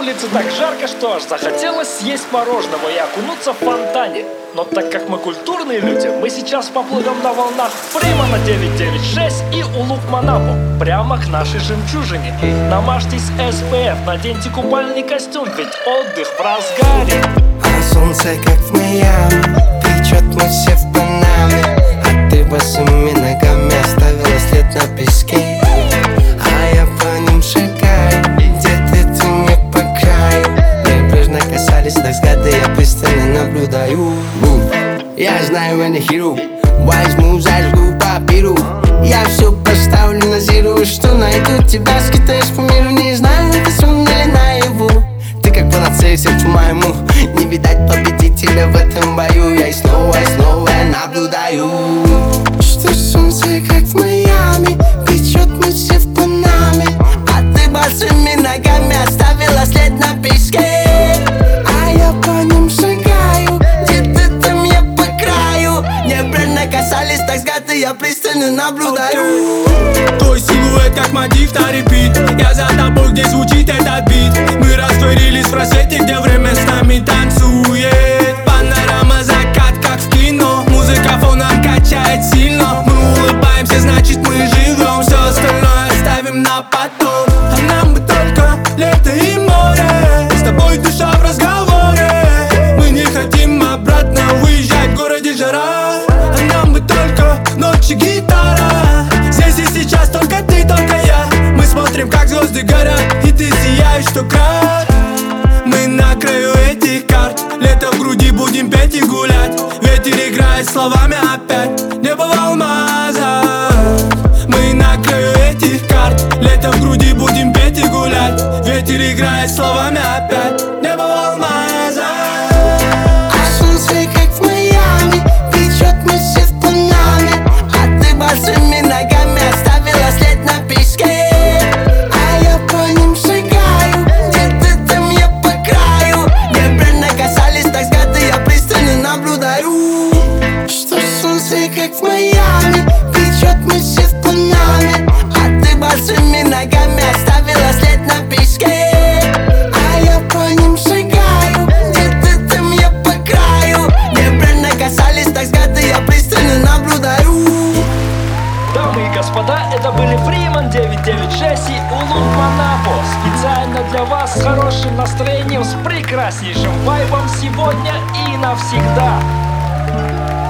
улице так жарко, что аж захотелось съесть мороженого и окунуться в фонтане. Но так как мы культурные люди, мы сейчас поплывем на волнах Фримана 996 и Улук-Манапо прямо к нашей жемчужине. Намажьтесь SPF, наденьте купальный костюм, ведь отдых в разгаре. А солнце как в Майами, печет, мы все в Панаме. А ты босыми ногами оставила след на песке. А я по ним шагаю, где-то ты мне по краю. Небрежно касались так взгляды, я пристально наблюдаю. Я знаю, я не хирург, возьму, зажгу папиру. Я все поставлю на зиру, что найду тебя, скитаешь по миру. Не знаю, это сон или наяву. Ты как панацея сердцу моему, не видать победителя в этом бою. Я и снова наблюдаю, что солнце как в Майами, печет, мы все в Панаме. А ты босыми ногами оставила след на песке. А я по ним шагаю, где-то там я по краю. Небрежно касались так взгляды, я пристально наблюдаю. Твой силуэт как мотив на репит. Я за тобой, где звучит этот бит. Мы растворились в просвете, где время с нами танцует. Панорама, закат, как в кино. Музыка фоном качает сильно. Мы улыбаемся, значит мы живем. Все остальное оставим на потом. А нам бы только лето и море. С тобой душа в разговоре. Мы не хотим обратно уезжать, в городе жара. А нам бы только ночь и гитара. Здесь и сейчас только ты, только я. Мы смотрим, как звезды горят, и ты сияешь, что крат. Мы на краю этих карт. Лето в груди, будем петь и гулять. Ветер играет словами опять. Небо в алмазах. Мы на краю этих карт. Лето в груди, будем петь и гулять. Ветер играет словами опять. Небо в алмазах. А солнце как в Майами, печет, мы все в Панаме. А ты босыми ногами оставила след на песке. А я по ним шагаю, где-то там я по краю. Небрежно касались так взгляды, я пристально наблюдаю. Что солнце как в Майами, печет, мы все в Панаме. А ты босыми ногами оставила след на песке. А я по ним шагаю, где-то там я по краю. Небрежно касались так взгляды, я пристально наблюдаю. Дамы и господа, это были Фриман 996 и Улук-Манапо. Специально для вас с хорошим настроением, с прекраснейшим вайбом сегодня и навсегда.